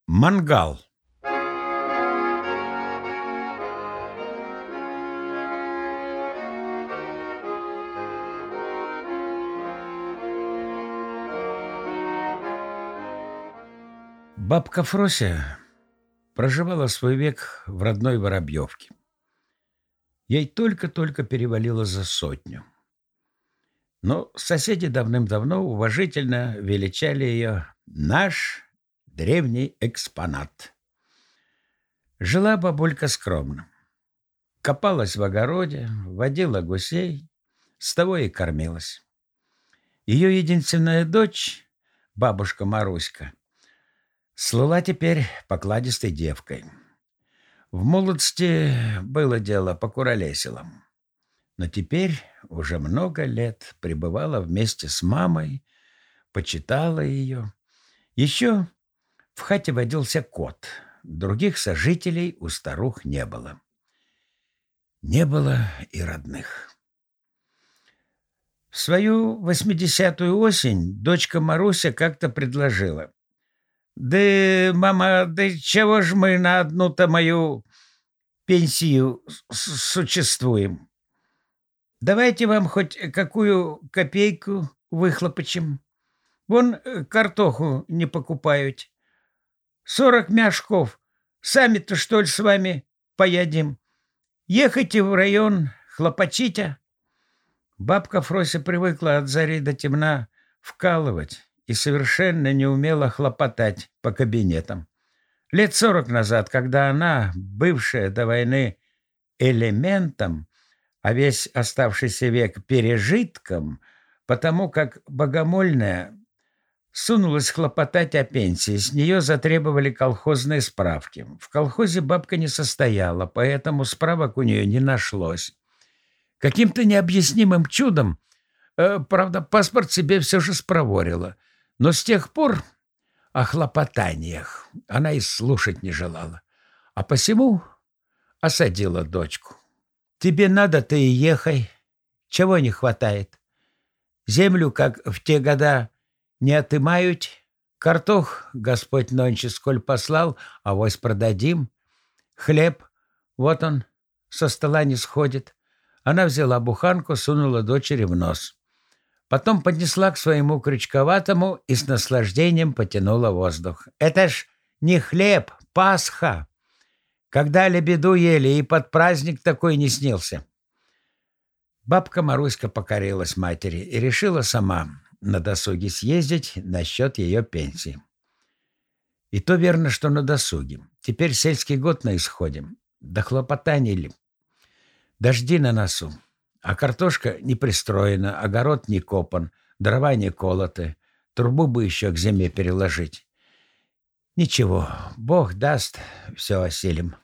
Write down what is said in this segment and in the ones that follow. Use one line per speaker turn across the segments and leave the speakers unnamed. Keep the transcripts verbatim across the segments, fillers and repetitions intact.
Мангал. Бабка Фрося проживала свой век в родной Воробьевке. Ей только-только перевалило за сотню. Но соседи давным-давно уважительно величали ее «наш древний экспонат». Жила бабулька скромно. Копалась в огороде, водила гусей, с того и кормилась. Ее единственная дочь, бабушка Маруська, слыла теперь покладистой девкой. В молодости было дело покуролесило. Но теперь уже много лет пребывала вместе с мамой, почитала ее. Еще в хате водился кот. Других сожителей у старух не было. Не было и родных. В свою восьмидесятую осень дочка Маруся как-то предложила: «Да, мама, да чего ж мы на одну-то мою пенсию существуем? Давайте вам хоть какую копейку выхлопочем. Вон картоху не покупают. Сорок мяшков. Сами-то, что ли, с вами поедим? Ехайте в район, хлопочите». Бабка Фрося привыкла от зари до темна вкалывать и совершенно не умела хлопотать по кабинетам. Лет сорок назад, когда она, бывшая до войны элементом, а весь оставшийся век пережитком, потому как богомольная сунулась хлопотать о пенсии, с нее затребовали колхозные справки. В колхозе бабка не состояла, поэтому справок у нее не нашлось. Каким-то необъяснимым чудом, э, правда, паспорт себе все же спроворила, но с тех пор о хлопотаниях она и слушать не желала, а посему осадила дочку. «Тебе надо, ты и ехай. Чего не хватает? Землю, как в те года, не отымают. Картох Господь нонче сколь послал, авось продадим. Хлеб, вот он, со стола не сходит». Она взяла буханку, сунула дочери в нос. Потом поднесла к своему крючковатому и с наслаждением потянула воздух. «Это ж не хлеб, Пасха! Когда лебеду ели, и под праздник такой не снился». Бабка Маруська покорилась матери и решила сама на досуге съездить насчет ее пенсии. И то верно, что на досуге. Теперь сельский год на исходе. Да хлопотаний ли. Дожди на носу, а картошка не пристроена, огород не копан, дрова не колоты, трубу бы еще к зиме переложить. Ничего, Бог даст, все осилим.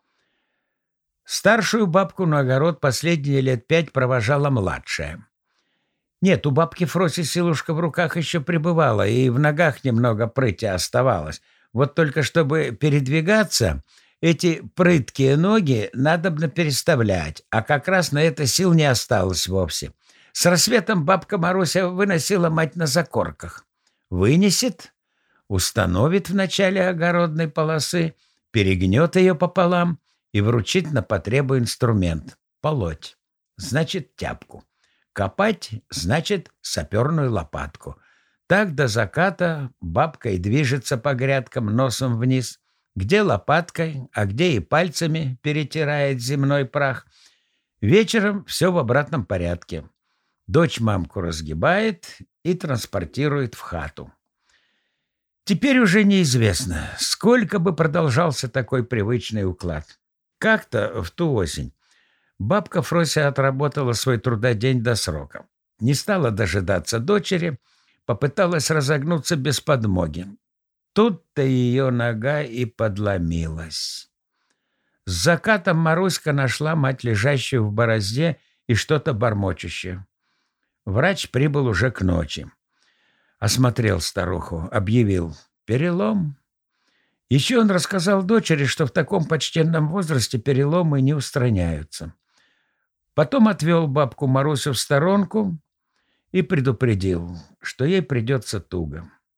Старшую бабку на огород последние лет пять провожала младшая. Нет, у бабки Фроси силушка в руках еще пребывала, и в ногах немного прыти оставалось. Вот только чтобы передвигаться, эти прыткие ноги надобно переставлять, а как раз на это сил не осталось вовсе. С рассветом бабка Маруся выносила мать на закорках. Вынесет, установит в начале огородной полосы, перегнет ее пополам и вручит на потребу инструмент. Полоть — значит тяпку. Копать — значит саперную лопатку. Так до заката бабка и движется по грядкам носом вниз, где лопаткой, а где и пальцами перетирает земной прах. Вечером все в обратном порядке. Дочь мамку разгибает и транспортирует в хату. Теперь уже неизвестно, сколько бы продолжался такой привычный уклад. Как-то в ту осень бабка Фрося отработала свой трудодень до срока. Не стала дожидаться дочери, попыталась разогнуться без подмоги. Тут-то ее нога и подломилась. С закатом Маруська нашла мать, лежащую в борозде и что-то бормочущее. Врач прибыл уже к ночи. Осмотрел старуху, объявил: перелом. Еще он рассказал дочери, что в таком почтенном возрасте переломы не устраняются. Потом отвел бабку Марусю в сторонку и предупредил, что ей придется туго.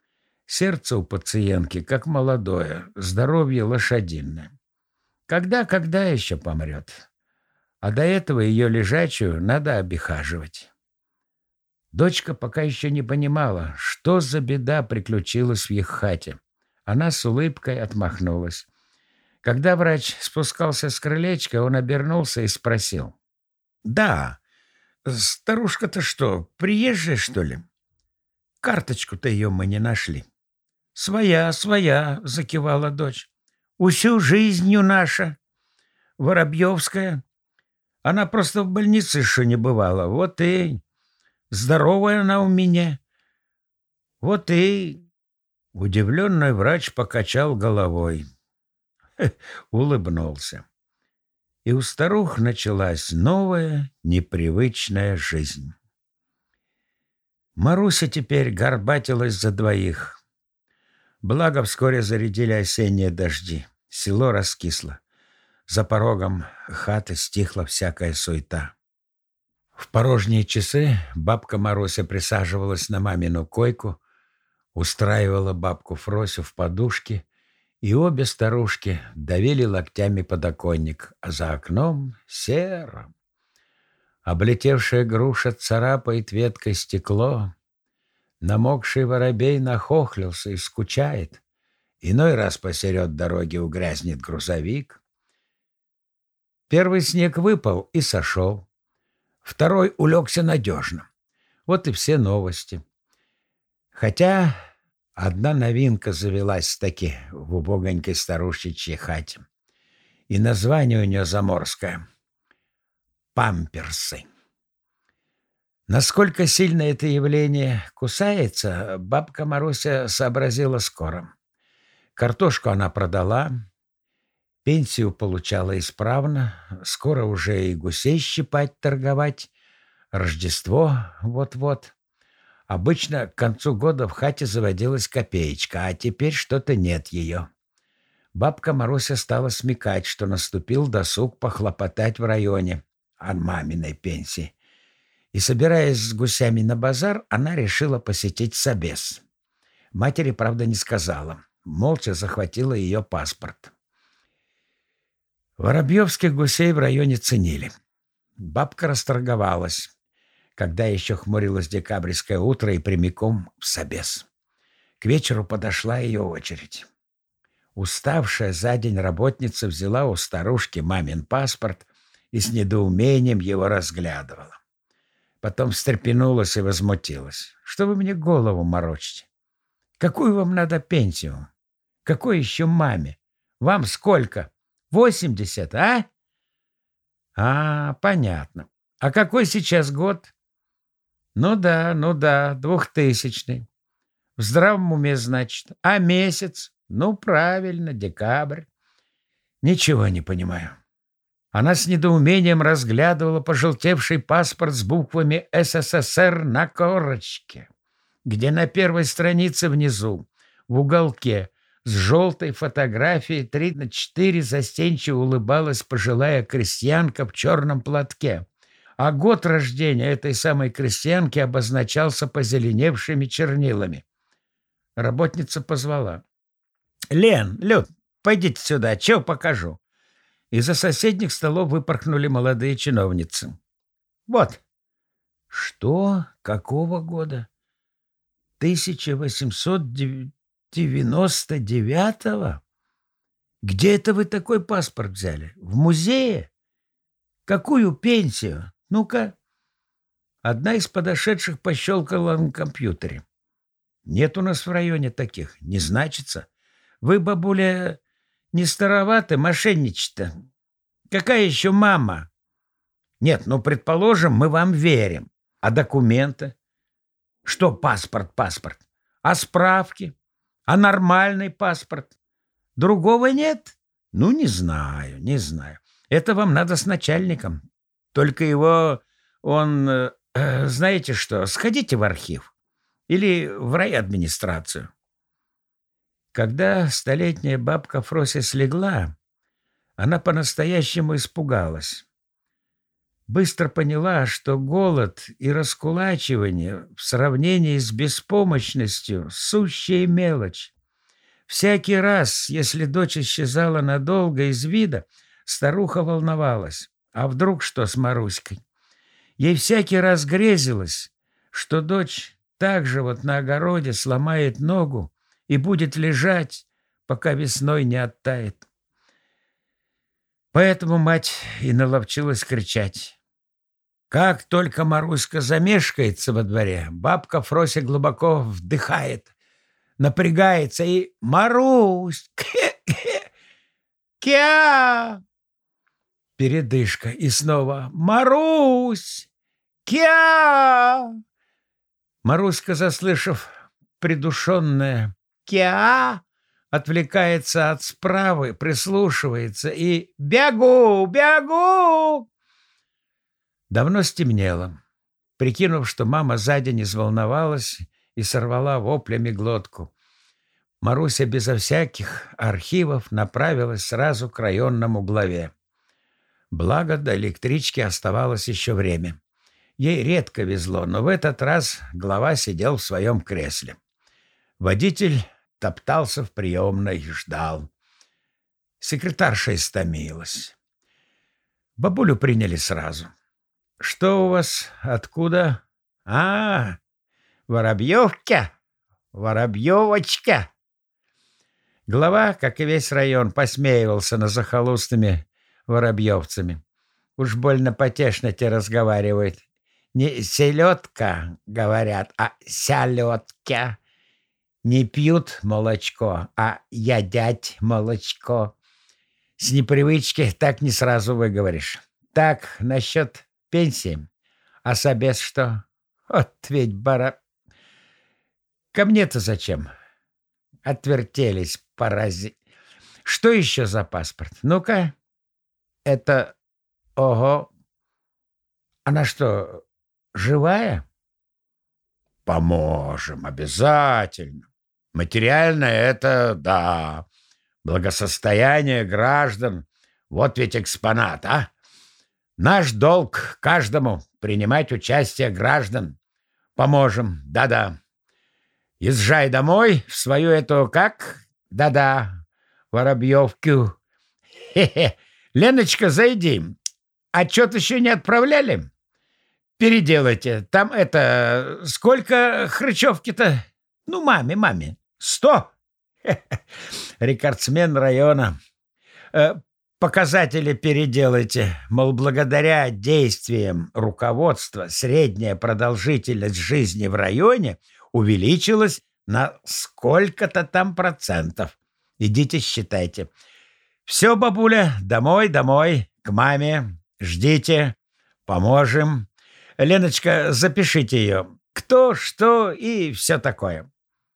Сердце у пациентки как молодое, здоровье лошадиное. Когда-когда еще помрет. А до этого ее лежачую надо обихаживать. Дочка пока еще не понимала, что за беда приключилась в их хате. Она с улыбкой отмахнулась. Когда врач спускался с крылечка, он обернулся и спросил. «Да, старушка-то что, приезжая, что ли? Карточку-то ее мы не нашли». «Своя, своя», — закивала дочь. «Усю жизнью наша. Воробьевская. Она просто в больнице еще не бывала. Вот и здоровая она у меня. Вот и...» Удивленный врач покачал головой. Улыбнулся. И у старух началась новая, непривычная жизнь. Маруся теперь горбатилась за двоих. Благо вскоре зарядили осенние дожди. Село раскисло. За порогом хаты стихла всякая суета. В порожние часы бабка Маруся присаживалась на мамину койку, устраивала бабку Фросю в подушке, и обе старушки давили локтями подоконник, а за окном серо. Облетевшая груша царапает веткой стекло, намокший воробей нахохлился и скучает. Иной раз посеред дороги угрязнет грузовик. Первый снег выпал и сошел. Второй улегся надежно. Вот и все новости. Хотя одна новинка завелась-таки в убогонькой старушечьей хате. И название у нее заморское — памперсы. Насколько сильно это явление кусается, бабка Маруся сообразила скоро. Картошку она продала, пенсию получала исправно, скоро уже и гусей щипать, торговать, Рождество вот-вот. Обычно к концу года в хате заводилась копеечка, а теперь что-то нет ее. Бабка Маруся стала смекать, что наступил досуг похлопотать в районе о маминой пенсии. И, собираясь с гусями на базар, она решила посетить собес. Матери, правда, не сказала. Молча захватила ее паспорт. Воробьевских гусей в районе ценили. Бабка расторговалась, когда еще хмурилось декабрьское утро, и прямиком в собес. К вечеру подошла ее очередь. Уставшая за день работница взяла у старушки мамин паспорт и с недоумением его разглядывала. Потом встрепенулась и возмутилась. «Что вы мне голову морочите? Какую вам надо пенсию? Какой еще маме? Вам сколько? Восемьдесят, а?» «А, понятно. А какой сейчас год?» «Ну да, ну да, двухтысячный. В здравом уме, значит. А месяц? Ну, правильно, декабрь. Ничего не понимаю». Она с недоумением разглядывала пожелтевший паспорт с буквами СССР на корочке, где на первой странице внизу, в уголке, с желтой фотографией три на четыре застенчиво улыбалась пожилая крестьянка в черном платке, а год рождения этой самой крестьянки обозначался позеленевшими чернилами. Работница позвала. «Лен, Люд, пойдите сюда, чего покажу». Из-за соседних столов выпорхнули молодые чиновницы. «Вот». «Что? Какого года?» тысяча восемьсот девяносто девятого? Где это вы такой паспорт взяли? В музее? Какую пенсию? Ну-ка». Одна из подошедших пощелкала на компьютере. «Нет у нас в районе таких, не значится. Вы, бабуля, не староваты мошенничать-то. Какая еще мама?» «Нет, ну, предположим, мы вам верим. А документы? Что паспорт, паспорт? А справки? А нормальный паспорт? Другого нет? Ну, не знаю, не знаю. Это вам надо с начальником. Только его, он, э, знаете что, сходите в архив или в райадминистрацию». Когда столетняя бабка Фрося слегла, она по-настоящему испугалась. быстро поняла, что голод и раскулачивание в сравнении с беспомощностью — сущая мелочь. Всякий раз, если дочь исчезала надолго из вида, старуха волновалась. А вдруг что с Маруськой? Ей всякий раз грезилось, что дочь также вот на огороде сломает ногу и будет лежать, пока весной не оттает. Поэтому мать и наловчилась кричать. Как только Маруська замешкается во дворе, бабка Фрося глубоко вдыхает, напрягается и «Марусь! Кя!» Передышка и снова «Марусь! Кя!» Маруська, заслышав придушенное «Кя!», отвлекается от справы, прислушивается и «Бегу! Бегу!» Давно стемнело. Прикинув, что мама за день изволновалась и сорвала воплями глотку, Маруся безо всяких архивов направилась сразу к районному главе. Благо, до электрички оставалось еще время. Ей редко везло, но в этот раз глава сидел в своем кресле. Водитель топтался в приемной и ждал. Секретарша истомилась. Бабулю приняли сразу. «Что у вас? Откуда?» «А, Воробьевка, Воробьевочка». Глава, как и весь район, посмеивался над захолустными воробьевцами. Уж больно потешно те разговаривают. Не селедка, говорят, а сялетка. Не пьют молочко, а едят молочко. С непривычки так не сразу выговоришь. Так, насчет пенсии. А собес что? Вот ведь бара... Ко мне-то зачем? Отвертелись, парази. Что еще за паспорт? Ну-ка. Это... Ого. Она что, живая? Поможем, обязательно. Материальное — это, да. Благосостояние граждан. Вот ведь экспонат, а? Наш долг каждому принимать участие граждан. Поможем, да-да. Езжай домой в свою эту, как? Да-да, Воробьевку. Хе-хе. Леночка, зайди. Отчет еще не отправляли? Переделайте. Там это... Сколько хрычевки-то? Ну, маме, маме. Сто. Хе-хе. Рекордсмен района. Э, показатели переделайте. Мол, благодаря действиям руководства средняя продолжительность жизни в районе увеличилась на сколько-то там процентов. Идите считайте. Все, бабуля, домой, домой, к маме. Ждите. Поможем. Леночка, запишите ее. Кто, что и все такое.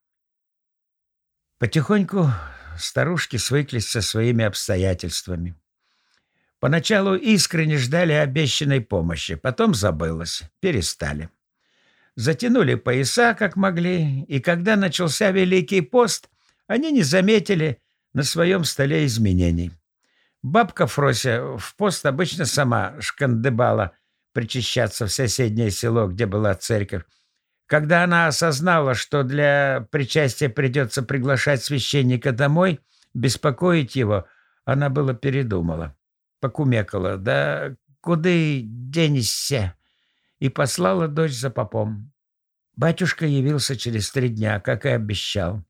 Потихоньку старушки свыклись со своими обстоятельствами. Поначалу искренне ждали обещанной помощи, потом забылось, перестали. Затянули пояса, как могли, и когда начался Великий пост, они не заметили на своем столе изменений. Бабка Фрося в пост обычно сама шкандыбала причащаться в соседнее село, где была церковь. Когда она осознала, что для причастия придется приглашать священника домой, беспокоить его, она было передумала. Покумекала: «Да куды денешься?» и послала дочь за попом. Батюшка явился через три дня, как и обещал.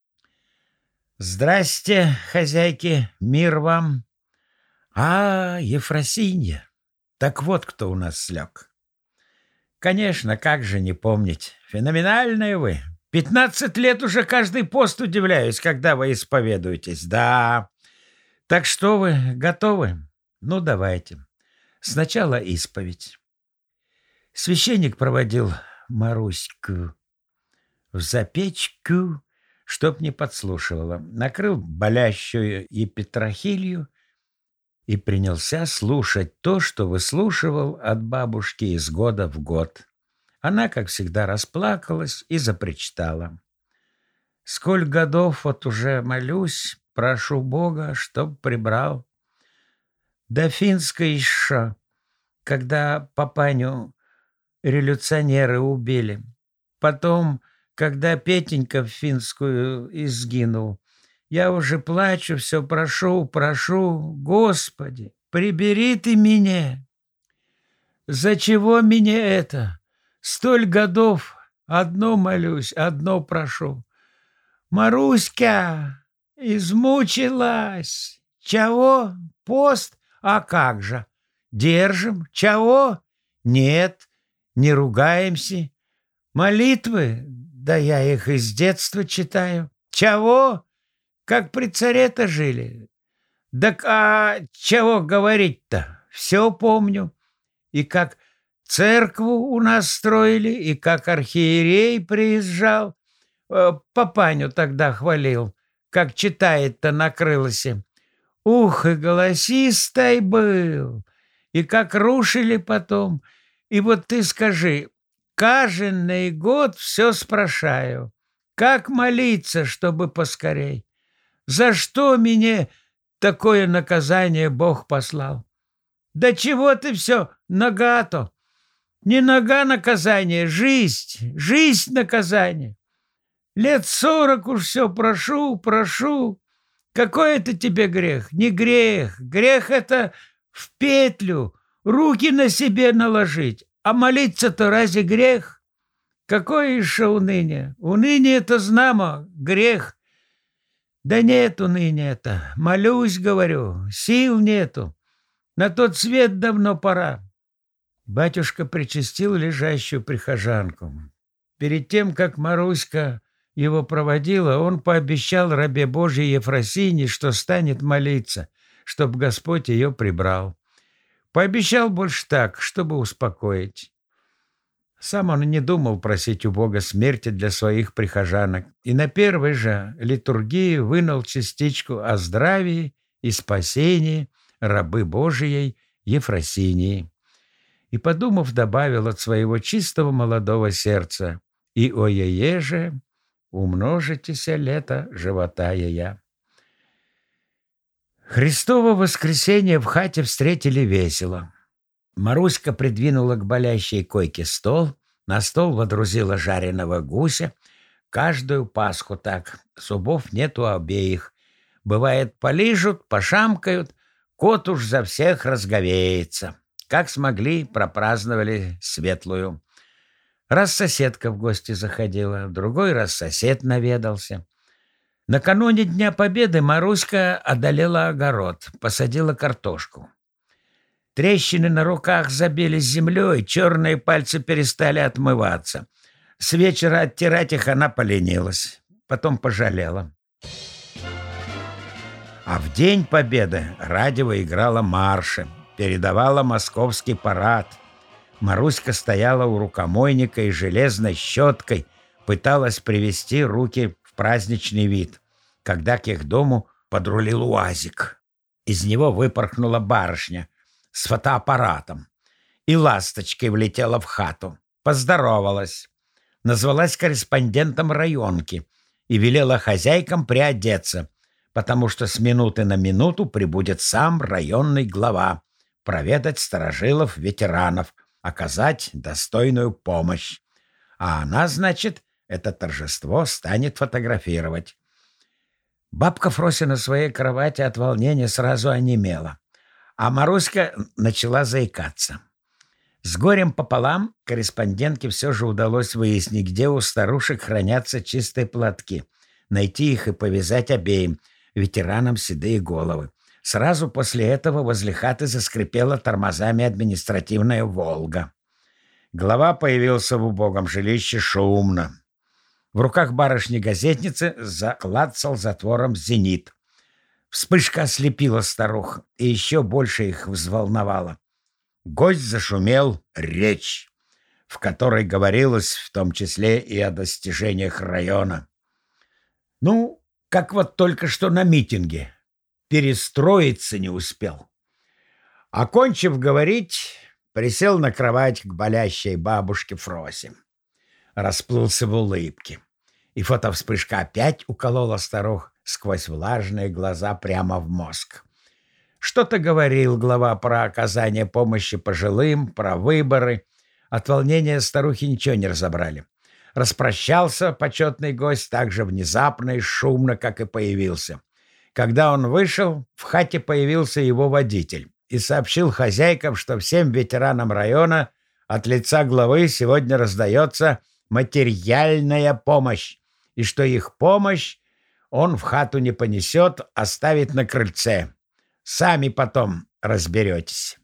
«Здрасте, хозяйки, мир вам!» «А, Ефросинья! Так вот кто у нас слег!» «Конечно, как же не помнить! Феноменальные вы! Пятнадцать лет уже каждый пост удивляюсь, когда вы исповедуетесь. Да! Так что вы, готовы? Ну, давайте. Сначала исповедь». Священник проводил Маруську в запечку, чтоб не подслушивала, накрыл болящую епитрахилью и принялся слушать то, что выслушивал от бабушки из года в год. Она, как всегда, расплакалась и запричитала: «Сколь годов вот уже молюсь, прошу Бога, чтоб прибрал. До финской ша когда папаню революционеры убили. Потом, когда Петенька в Финскую изгинул, я уже плачу, все прошу, прошу, Господи, прибери ты меня. За чего мне это? Столь годов одно молюсь, одно прошу. Маруська измучилась. Чего? Пост? А как же? Держим. Чего? Нет, не ругаемся. Молитвы? Да я их из детства читаю. Чего? Как при царе-то жили. Так а чего говорить-то? Все помню. И как церкву у нас строили, и как архиерей приезжал. Папаню тогда хвалил, как читает-то на крылосе. Ух, и голосистой был, и как рушили потом. И вот ты скажи, каждый год все спрашаю, как молиться, чтобы поскорей? За что мне такое наказание Бог послал? Да чего ты все нога-то? Не нога наказание, жизнь, жизнь наказание. Лет сорок уж все прошу, прошу. Какой это тебе грех? Не грех. Грех это в петлю, руки на себе наложить. А молиться-то разве грех? Какое еще уныние? Уныние это знамо, грех. Да нет уныния-то. Молюсь, говорю, сил нету. На тот свет давно пора. Батюшка причастил лежащую прихожанку. Перед тем, как Маруська его проводила, он пообещал рабе Божьей Ефросине, что станет молиться, чтоб Господь ее прибрал. Пообещал больше так, чтобы успокоить. Сам он не думал просить у Бога смерти для своих прихожанок, и на первой же литургии вынул частичку о здравии и спасении рабы Божией Ефросинии. И, подумав, добавил от своего чистого молодого сердца: «И о ее же умножитеся лето живота ея». Христово воскресенье в хате встретили весело. Маруська придвинула к болящей койке стол, на стол водрузила жареного гуся. Каждую Пасху так, зубов нету обеих. Бывает, полижут, пошамкают, кот уж за всех разговеется. Как смогли, пропраздновали светлую. Раз соседка в гости заходила, другой раз сосед наведался. Накануне Дня Победы Маруська одолела огород, посадила картошку. Трещины на руках забились землей, черные пальцы перестали отмываться. С вечера оттирать их она поленилась, потом пожалела. А в День Победы радио играло марши, передавала московский парад. Маруська стояла у рукомойника и железной щеткой пыталась привести руки в праздничный вид, когда к их дому подрулил УАЗик. Из него выпорхнула барышня с фотоаппаратом и ласточкой влетела в хату, поздоровалась, назвалась корреспондентом районки и велела хозяйкам приодеться, потому что с минуты на минуту прибудет сам районный глава проведать старожилов-ветеранов, оказать достойную помощь. А она, значит, это торжество станет фотографировать. Бабка Фрося на своей кровати от волнения сразу онемела, а Маруська начала заикаться. С горем пополам корреспондентке все же удалось выяснить, где у старушек хранятся чистые платки, найти их и повязать обеим ветеранам седые головы. Сразу после этого возле хаты заскрипела тормозами административная «Волга». Глава появился в убогом жилище шумно. В руках барышни-газетницы заклацал затвором «Зенит». Вспышка ослепила старух и еще больше их взволновала. Гость зашумел речь, в которой говорилось в том числе и о достижениях района. Ну, как вот только что на митинге. Перестроиться не успел. Окончив говорить, присел на кровать к болящей бабушке Фросе. Расплылся в улыбке. И фотовспышка опять уколола старух сквозь влажные глаза прямо в мозг. Что-то говорил глава про оказание помощи пожилым, про выборы. От волнения старухи ничего не разобрали. Распрощался почетный гость так же внезапно и шумно, как и появился. Когда он вышел, в хате появился его водитель и сообщил хозяйкам, что всем ветеранам района от лица главы сегодня раздается материальная помощь, и что их помощь он в хату не понесет, оставит на крыльце. Сами потом разберетесь.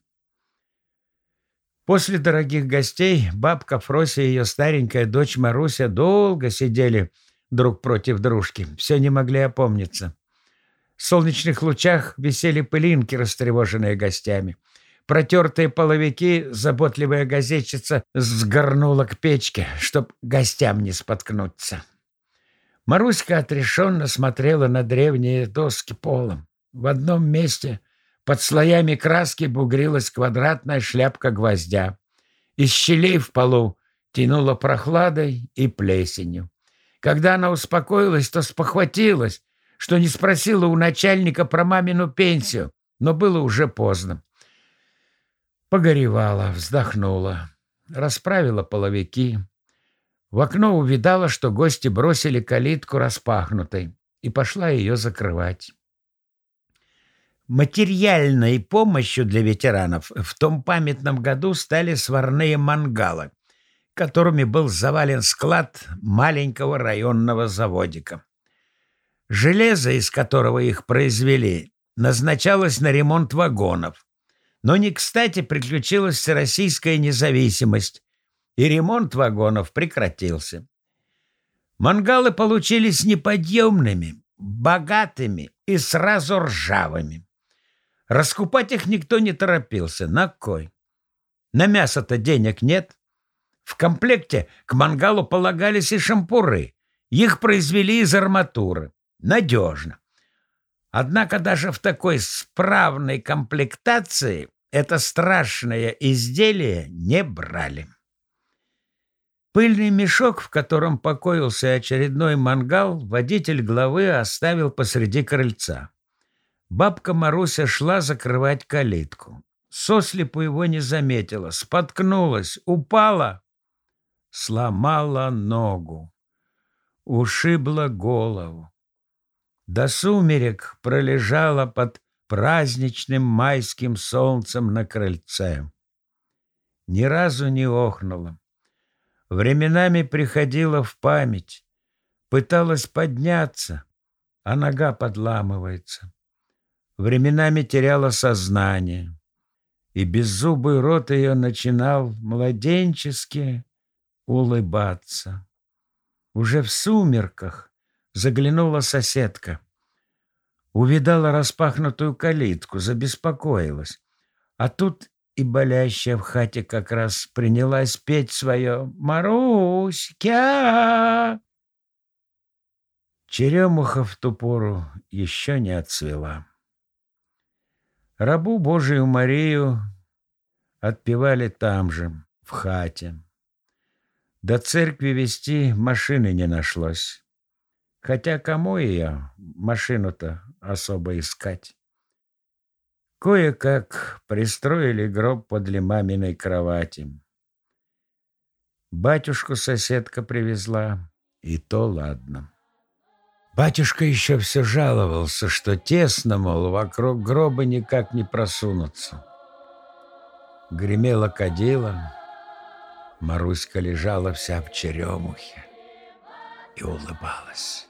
После дорогих гостей бабка Фрося и ее старенькая дочь Маруся долго сидели друг против дружки, все не могли опомниться. В солнечных лучах висели пылинки, растревоженные гостями. Протертые половики заботливая газетчица сгорнула к печке, чтоб гостям не споткнуться. Маруська отрешенно смотрела на древние доски полом. В одном месте под слоями краски бугрилась квадратная шляпка гвоздя. Из щелей в полу тянуло прохладой и плесенью. Когда она успокоилась, то спохватилась, что не спросила у начальника про мамину пенсию, но было уже поздно. Погоревала, вздохнула, расправила половики. В окно увидала, что гости бросили калитку распахнутой, и пошла ее закрывать. Материальной помощью для ветеранов в том памятном году стали сварные мангалы, которыми был завален склад маленького районного заводика. Железо, из которого их произвели, назначалось на ремонт вагонов, но не кстати приключилась всероссийская независимость, и ремонт вагонов прекратился. Мангалы получились неподъемными, богатыми и сразу ржавыми. Раскупать их никто не торопился. На кой? На мясо-то денег нет. В комплекте к мангалу полагались и шампуры. Их произвели из арматуры. Надежно. Однако даже в такой справной комплектации это страшное изделие не брали. Пыльный мешок, в котором покоился очередной мангал, водитель главы оставил посреди крыльца. Бабка Маруся шла закрывать калитку. Сослепу его не заметила, споткнулась, упала, сломала ногу, ушибла голову. До сумерек пролежала под праздничным майским солнцем на крыльце. Ни разу не охнула. Временами приходила в память, пыталась подняться, а нога подламывается. Временами теряла сознание, и беззубый рот ее начинал младенчески улыбаться. Уже в сумерках заглянула соседка. Увидала распахнутую калитку, забеспокоилась. А тут и болящая в хате как раз принялась петь свое «Маруська». Черемуха в ту пору еще не отцвела. Рабу Божию Марию отпевали там же, в хате. До церкви везти машины не нашлось. Хотя кому ее, машину-то, особо искать? Кое-как пристроили гроб подле маминой кровати. Батюшку соседка привезла, и то ладно. Батюшка еще все жаловался, что тесно, мол, вокруг гроба никак не просунуться. Гремела кадила, Маруська лежала вся в черемухе и улыбалась.